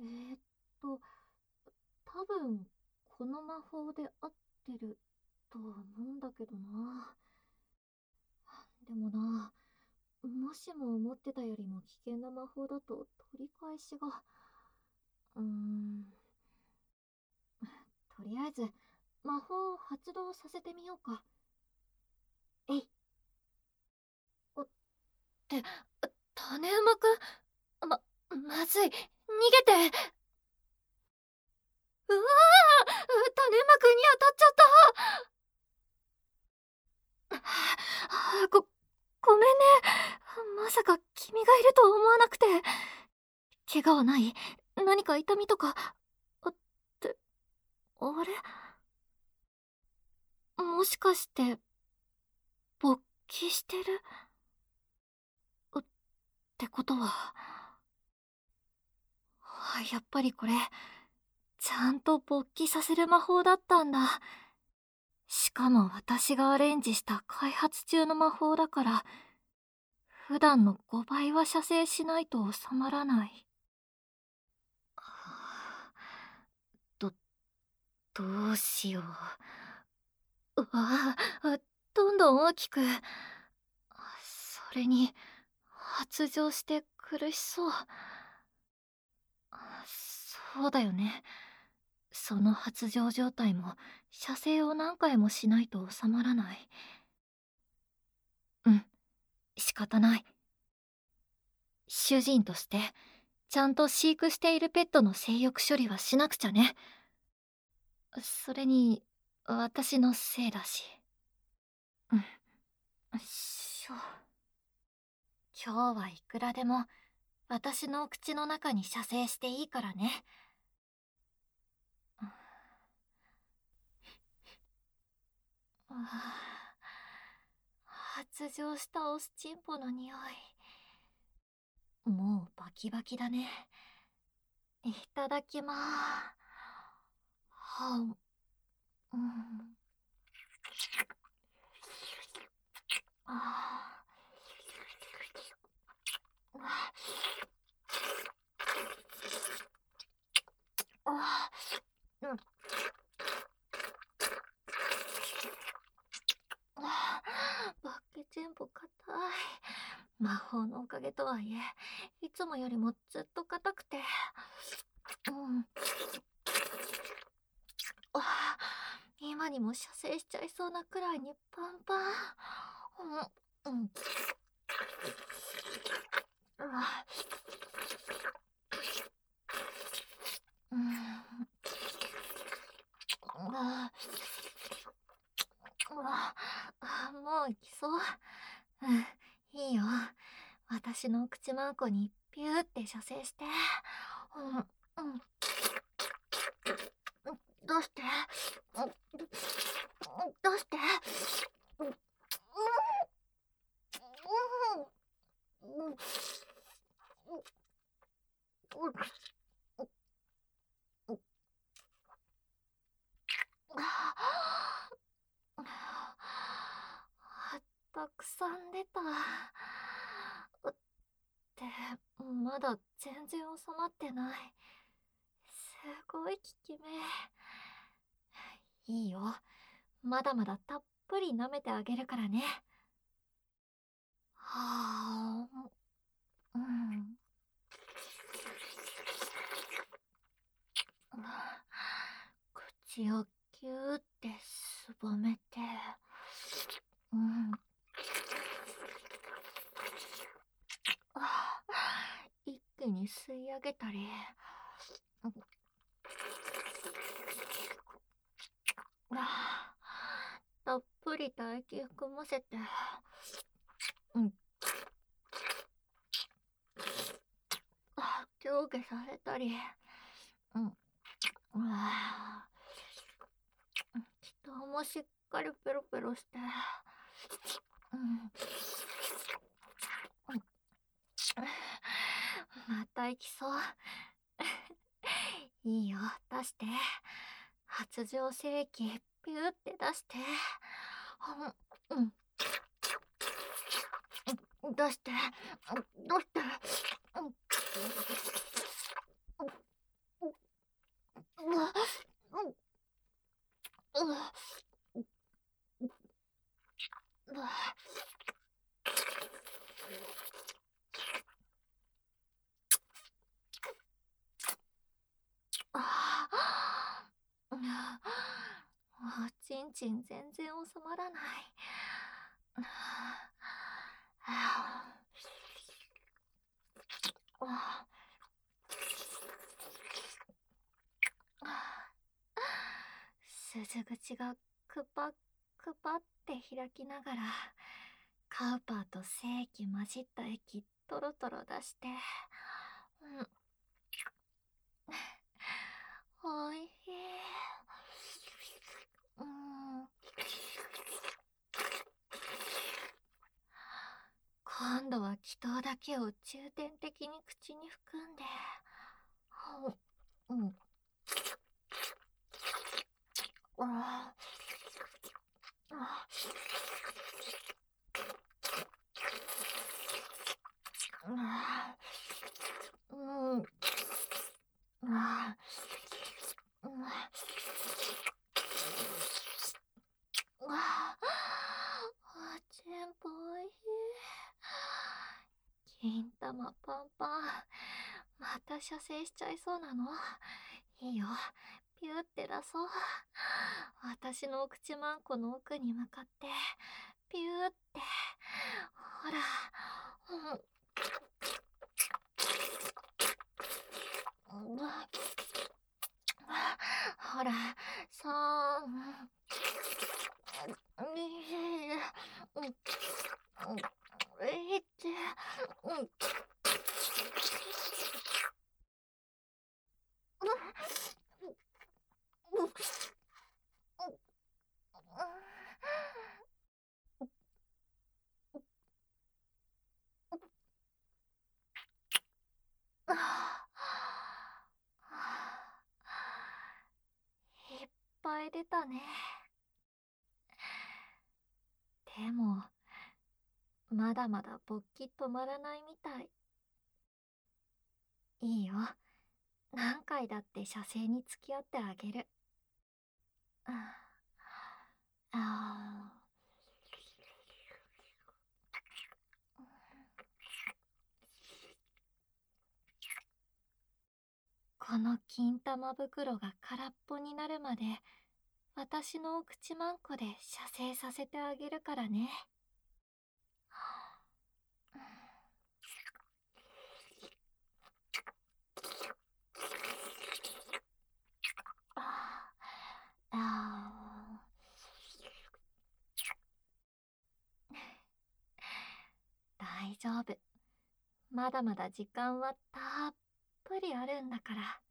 ーっと、多分、この魔法で合ってるとは思うんだけどな。でもな、もしも思ってたよりも危険な魔法だと取り返しが。うーん、とりあえず、魔法を発動させてみようか。えい。おって、種馬くん、まずい。逃げて。うわあ、種馬くんに当たっちゃった。ごめんね。まさか君がいると思わなくて。怪我はない？何か痛みとか。って、あれ、もしかして、勃起してるってことは、やっぱりこれ、ちゃんと勃起させる魔法だったんだ。しかも私がアレンジした開発中の魔法だから、普段の5倍は射精しないと収まらない。ど、どうしよう。うわあ、どんどん大きく。それに、発情して苦しそう。そうだよね。その発情状態も、射精を何回もしないと収まらない。うん、仕方ない。主人として、ちゃんと飼育しているペットの性欲処理はしなくちゃね。それに、私のせいだし。うん、今日はいくらでも、私の口の中に射精していいからね。発情したオスチンポの匂い。もうバキバキだね。いただきまーは、うん。ああ、うん。バッケ全部硬い。魔法のおかげとはいえ、いつもよりもずっと硬くて。うん。今にも射精しちゃいそうなくらいにパンパン。うん。うん。うん。もう行きそう。うん、いいよ。私の口マンコにピューって射精して。うん、うん。どうして？どうして？うん、うん、うん、うん、たくさん出た。ってまだ全然収まってない。すごい効き目。いいよ、まだまだたっぷり舐めてあげるからね。はあ、うん。口をキューってすぼめて、うん。一気に吸い上げたり、たっぷりと息含ませて、うん。上下させたり、うん。人もしっかりペロペロして、うん。また行きそう。いいよ、出して。発情精液、ピューって出して。うん。出して。出して。うん。 ちんちん全然収まらない。はあ鈴口がクパックパって開きながら、カウパーと精液混じった液トロトロ出して、おいしい。うん。今度は気筒だけを重点的に口に含んで、うん。ああ。うん。あうん。全部おいしい。金玉パンパン。また射精しちゃいそうなの？いいよ。ピューって出そう。私のお口まんこの奥に向かって、ピューって。ほら。うん。ほら、さあ、うん、えって、うん、いっぱい出たね。でも、まだまだ勃起止まらないみたい。いいよ。何回だって射精に付き合ってあげる。あこの金玉袋が空っぽになるまで、私のお口まんこで射精させてあげるからね。ああ大丈夫。まだまだ時間はたっぷりあるんだから。